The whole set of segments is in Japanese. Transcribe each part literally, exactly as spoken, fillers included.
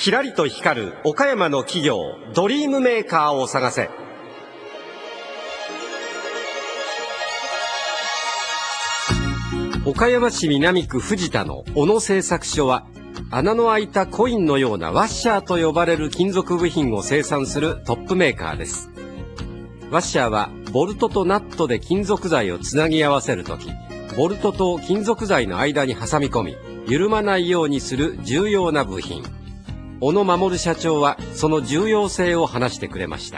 キラリと光る岡山の企業ドリームメーカーを探せ。岡山市南区藤田の小野製作所は、穴の開いたコインのようなワッシャーと呼ばれる金属部品を生産するトップメーカーです。ワッシャーはボルトとナットで金属材をつなぎ合わせるとき、ボルトと金属材の間に挟み込み、緩まないようにする重要な部品。小野守社長はその重要性を話してくれました。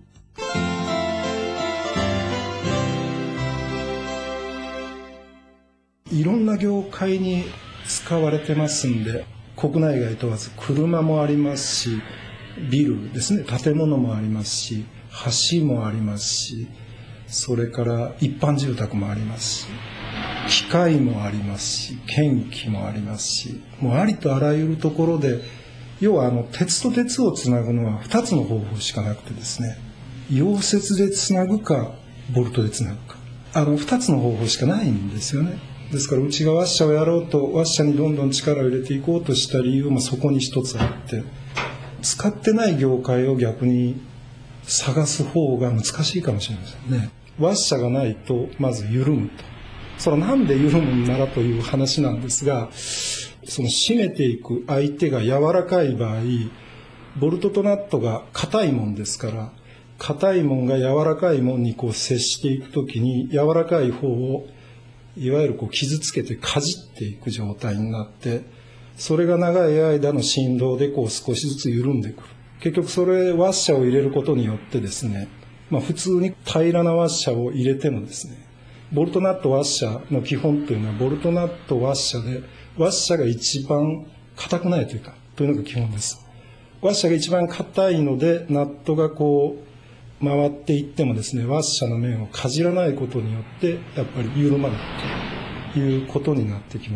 いろんな業界に使われてますんで、国内外問わず車もありますし、ビルですね、建物もありますし、橋もありますし、それから一般住宅もありますし、機械もありますし、建機もありますし、もうありとあらゆるところで、要はあの鉄と鉄をつなぐのはふたつの方法しかなくてですね、溶接でつなぐかボルトでつなぐか、あのふたつの方法しかないんですよね。ですからうちがワッシャーをやろうと、ワッシャーにどんどん力を入れていこうとした理由もそこに一つあって、使ってない業界を逆に探す方が難しいかもしれませんね。ワッシャーがないとまず緩むと。それはなんで緩むんならという話なんですが、その締めていく相手が柔らかい場合、ボルトとナットが硬いもんですから、硬いもんが柔らかいもんにこう接していくときに、柔らかい方をいわゆるこう傷つけてかじっていく状態になって、それが長い間の振動でこう少しずつ緩んでくる。結局それワッシャーを入れることによってですね、まあ普通に平らなワッシャーを入れてもですね、ボルトナットワッシャーの基本というのはボルトナットワッシャーで、ワッシャーが一番硬くないというか、というのが基本です。ワッシャーが一番硬いので、ナットがこう回っていってもですね、ワッシャーの面をかじらないことによって、やっぱり緩まないということになってきます。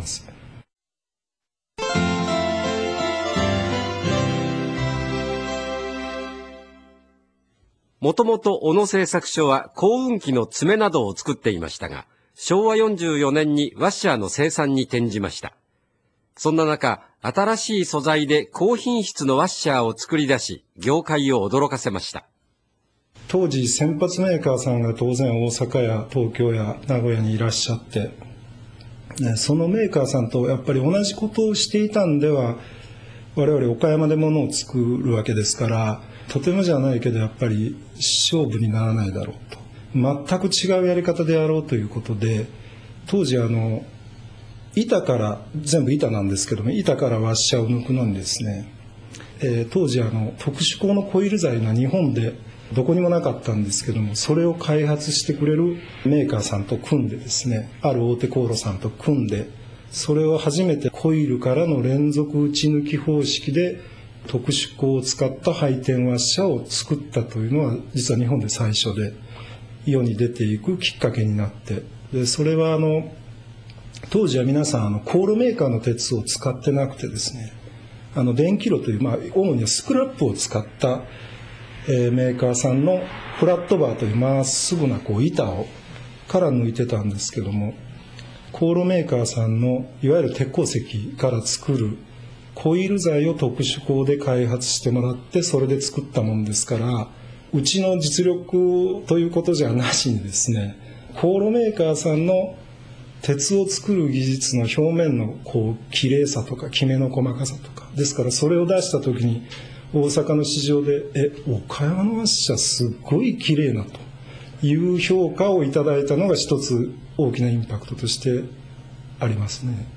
もともと小野製作所は耕運機の爪などを作っていましたが、しょうわよんじゅうよねんにワッシャーの生産に転じました。そんな中、新しい素材で高品質のワッシャーを作り出し、業界を驚かせました。 当時、先発メーカーさんが当然大阪や東京や名古屋にいらっしゃって、そのメーカーさんとやっぱり同じことをしていたんでは、我々岡山で物を作るわけですから、とてもじゃないけどやっぱり勝負にならないだろうと。全く違うやり方でやろうということで、当時あの、板から、全部板なんですけども、板からワッシャーを抜くのにですね、えー、当時あの、特殊鋼のコイル材が日本でどこにもなかったんですけども、それを開発してくれるメーカーさんと組んでですね、ある大手航路さんと組んで、それを初めてコイルからの連続打ち抜き方式で特殊鋼を使った配転ワッシャーを作ったというのは実は日本で最初で、世に出ていくきっかけになって、でそれはあの当時は皆さんあのコールメーカーの鉄を使ってなくてですね、あの電気炉という、まあ、主にはスクラップを使った、えー、メーカーさんのフラットバーというまっすぐなこう板をから抜いてたんですけども、コールメーカーさんのいわゆる鉄鉱石から作るコイル材を特殊鋼で開発してもらって、それで作ったもんですから、うちの実力ということじゃなしにですね、コールメーカーさんの鉄を作る技術の表面のこう綺麗さとかきめの細かさとかですから、それを出した時に大阪の市場でえ岡山のワッシャーすごい綺麗なという評価をいただいたのが一つ大きなインパクトとしてありますね。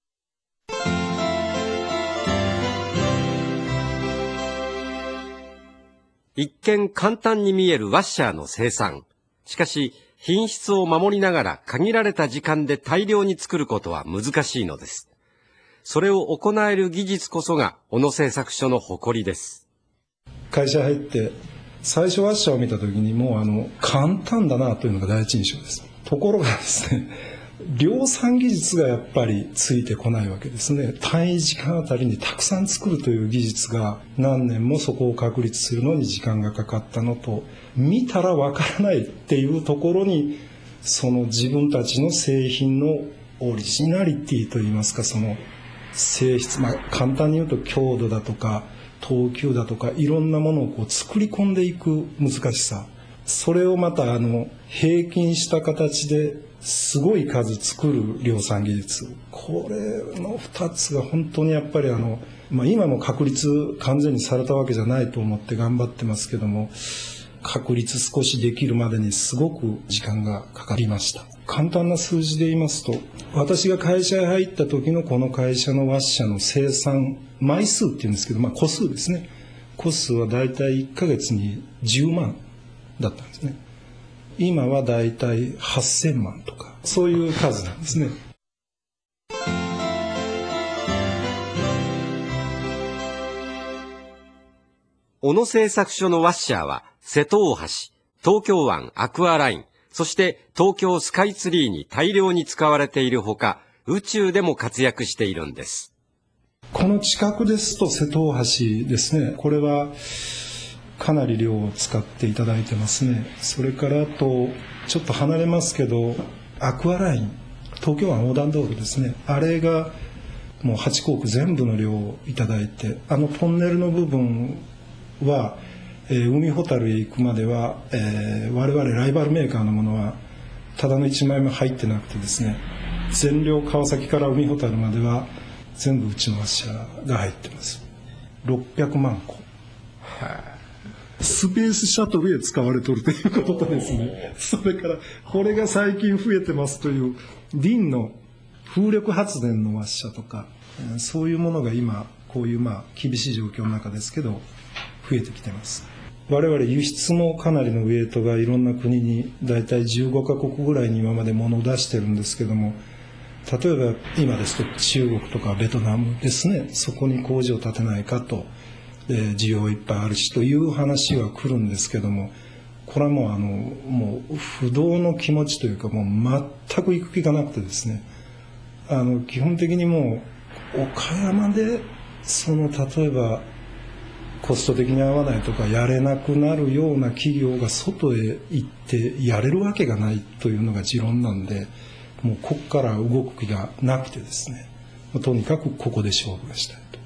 一見簡単に見えるワッシャーの生産。しかし、品質を守りながら限られた時間で大量に作ることは難しいのです。それを行える技術こそが小野製作所の誇りです。 会社入って最初ワッシャーを見た時にもうあの簡単だなというのが第一印象です。ところがですね、量産技術がやっぱりついてこないわけですね。単位時間あたりにたくさん作るという技術が何年もそこを確立するのに時間がかかったのと、見たらわからないっていうところに、その自分たちの製品のオリジナリティといいますか、その性質、まあ簡単に言うと強度だとか等級だとかいろんなものをこう作り込んでいく難しさ、それをまたあの平均した形ですごい数作る量産技術、これのふたつが本当にやっぱりあの、まあ、今も確立完全にされたわけじゃないと思って頑張ってますけども、確立少しできるまでにすごく時間がかかりました。簡単な数字で言いますと、私が会社へ入った時のこの会社のワッシャーの生産枚数っていうんですけど、まあ、個数ですね。個数はだいたいいっかげつにじゅうまんだったんですね。今はだいたいはっせんまんとか、そういう数なんですね。 小野製作所のワッシャーは瀬戸大橋、東京湾アクアライン、そして東京スカイツリーに大量に使われているほか、宇宙でも活躍しているんです。 この近くですと瀬戸大橋ですね。これはかなり量を使っていただいてますね。それからあとちょっと離れますけど、アクアライン、東京湾横断道路ですね。あれがもうはちこうく全部の量をいただいて、あのトンネルの部分は、えー、海ほたるへ行くまでは、えー、我々ライバルメーカーのものはただのいちまいも入ってなくてですね、全量川崎から海ほたるまでは全部うちのワッシャーが入ってます。ろっぴゃくまんこ。スペースシャトルへ使われとるということとですね、それからこれが最近増えてますというリンの風力発電のワッシャーとか、そういうものが今こういうまあ厳しい状況の中ですけど増えてきてます。我々輸出もかなりのウェイトがいろんな国にだいたいじゅうごかこくぐらいに今まで物を出してるんですけども、例えば今ですと中国とかベトナムですね、そこに工場を建てないかと、で需要いっぱいあるしという話は来るんですけども、これはもうあのもう不動の気持ちというか、もう全く行く気がなくてですね、あの基本的にもう岡山でその例えばコスト的に合わないとかやれなくなるような企業が外へ行ってやれるわけがないというのが持論なんで、もうここから動く気がなくてですね、とにかくここで勝負がしたいと。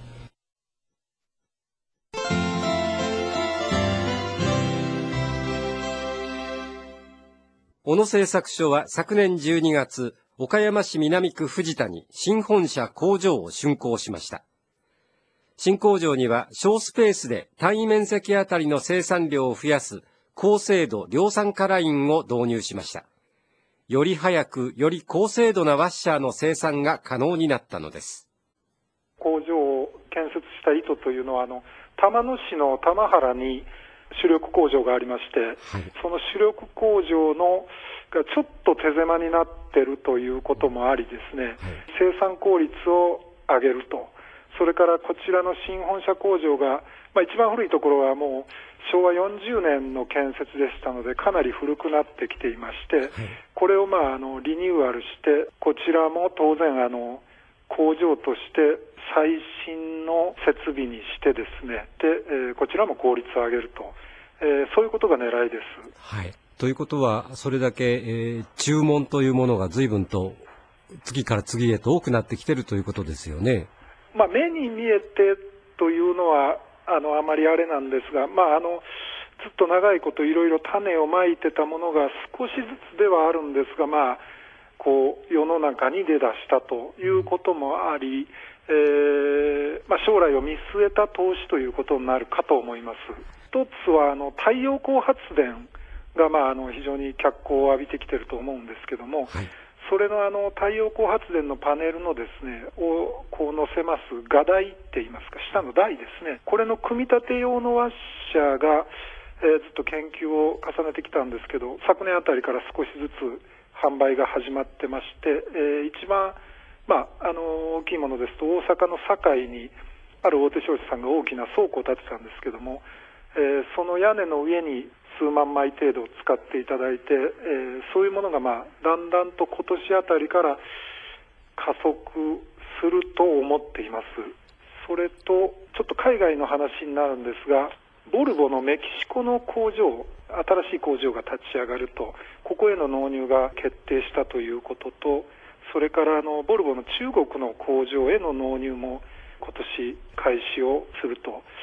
小野製作所は昨年じゅうにがつ、岡山市南区藤田に新本社工場を竣工しました。新工場には小スペースで単位面積あたりの生産量を増やす高精度量産化ラインを導入しました。より早く、より高精度なワッシャーの生産が可能になったのです。 工場を建設した意図というのは、あの玉野市の玉原に主力工場がありまして、はい、その主力工場のがちょっと手狭になっているということもありですね、はい、生産効率を上げると、それからこちらの新本社工場が、まあ、一番古いところはもうしょうわよんじゅうねんの建設でしたので、かなり古くなってきていまして、はい、これをまああのリニューアルして、こちらも当然あの工場として最新の設備にしてですね、で、えー、こちらも効率を上げると、えー、そういうことが狙いです。 はい。ということは、それだけ、えー、注文というものが随分と次から次へと多くなってきているということですよね。 まあ、目に見えてというのはあのあまりあれなんですが、まあ、あのずっと長いこといろいろ種をまいてたものが少しずつではあるんですが、まあ、こう世の中に出だしたということもあり、えーまあ、将来を見据えた投資ということになるかと思います。一つはあの太陽光発電が、まあ、あの非常に脚光を浴びてきていると思うんですけども、はい、それのあの太陽光発電のパネルのですねをこう載せます画台って言いますか、下の台ですね、これの組み立て用のワッシャーが、えー、ずっと研究を重ねてきたんですけど、昨年あたりから少しずつ販売が始まってまして、えー、一番、まあ、あの大きいものですと大阪の堺にある大手商社さんが大きな倉庫を建てたんですけども、えー、その屋根の上に数万枚程度使っていただいて、えー、そういうものが、まあ、だんだんと今年あたりから加速すると思っています。それとちょっと海外の話になるんですが、ボルボのメキシコの工場、新しい工場が立ち上がると、ここへの納入が決定したということと、それからあのボルボの中国の工場への納入も今年開始をすると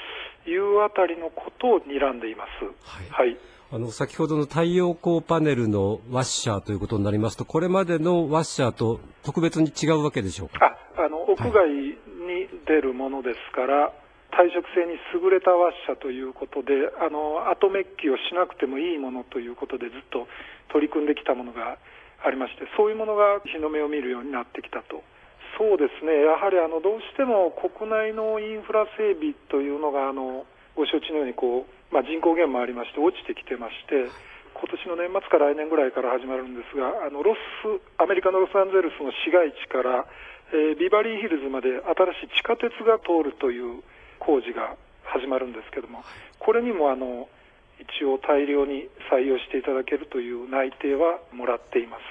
いうあたりのことを睨んでいます。はい。はい、 あの先ほどの太陽光パネルのワッシャーということになりますと、これまでのワッシャーと特別に違うわけでしょうか。 あ、あの屋外に出るものですから、はい、耐食性に優れたワッシャーということで、あの後メッキをしなくてもいいものということでずっと取り組んできたものがありまして、そういうものが日の目を見るようになってきたと。そうですね、やはりあのどうしても国内のインフラ整備というのがあのご承知のようにこう、まあ、人口減もありまして落ちてきてまして、今年の年末から来年ぐらいから始まるんですが、あのロスアメリカのロサンゼルスの市街地から、えー、ビバリーヒルズまで新しい地下鉄が通るという工事が始まるんですけども、これにもあの一応大量に採用していただけるという内定はもらっています。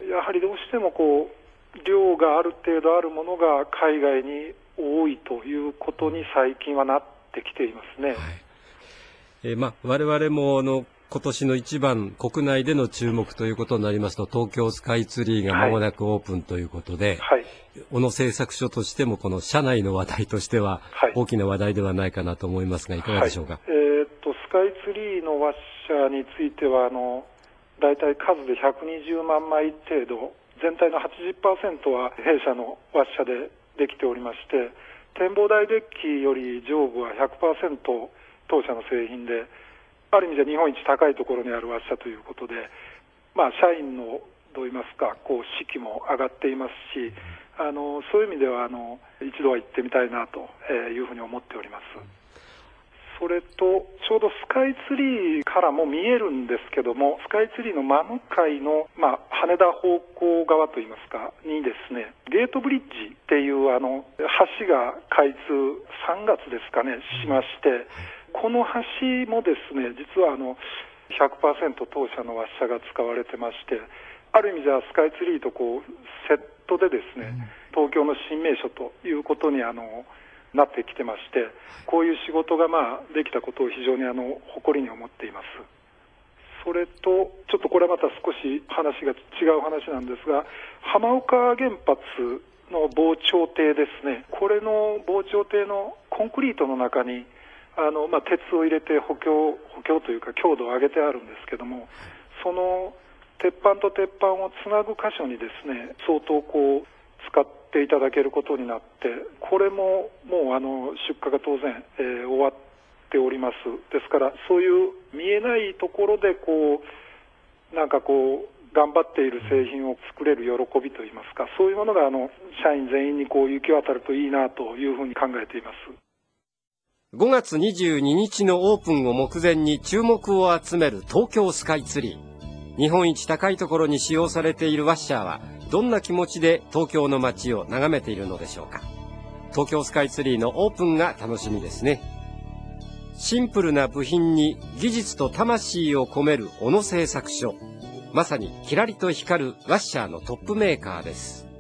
やはりどうしてもこう量がある程度あるものが海外に多いということに最近はなってきていますね。はい、 えー、まあ、我々もあの今年の一番国内での注目ということになりますと、東京スカイツリーが間もなくオープンということで、はい、小野製作所としてもこの社内の話題としては大きな話題ではないかなと思いますが、いかがでしょうか。はい、 えー、っとスカイツリーのワッシャーについてはあのだいたい数でひゃくにじゅうまんまい程度、全体の はちじゅっパーセント は弊社のワッシャーでできておりまして、展望台デッキより上部は ひゃくパーセント 当社の製品で、ある意味で日本一高いところにあるワッシャーということで、まあ、社員のどう言いますか、こう士気も上がっていますし、あのそういう意味ではあの一度は行ってみたいなというふうに思っております。それとちょうどスカイツリーからも見えるんですけども、スカイツリーの真向かいの、まあ、羽田方向側といいますかにですね、ゲートブリッジっていうあの橋が開通さんがつですかねしまして、この橋もですね、実はあの ひゃくパーセント 当社のワッシャーが使われてまして、ある意味ではスカイツリーとこうセットでですね、東京の新名所ということにあのなってきてまして、こういう仕事がまあできたことを非常にあの誇りに思っています。それとちょっとこれはまた少し話が違う話なんですが、浜岡原発の防潮堤ですね、これの防潮堤のコンクリートの中にあの、まあ、鉄を入れて補強補強というか強度を上げてあるんですけども、その鉄板と鉄板をつなぐ箇所にですね、相当こう使っていただけることになって、これももうあの出荷が当然、えー、終わっております。ですからそういう見えないところでこうなんかこう頑張っている製品を作れる喜びといいますか、そういうものがあの社員全員にこう行き渡るといいなというふうに考えています。 ごがつにじゅうににちのオープンを目前に注目を集める東京スカイツリー。日本一高いところに使用されているワッシャーはどんな気持ちで東京の街を眺めているのでしょうか。東京スカイツリーのオープンが楽しみですね。シンプルな部品に技術と魂を込める小野製作所。まさにキラリと光るワッシャーのトップメーカーです。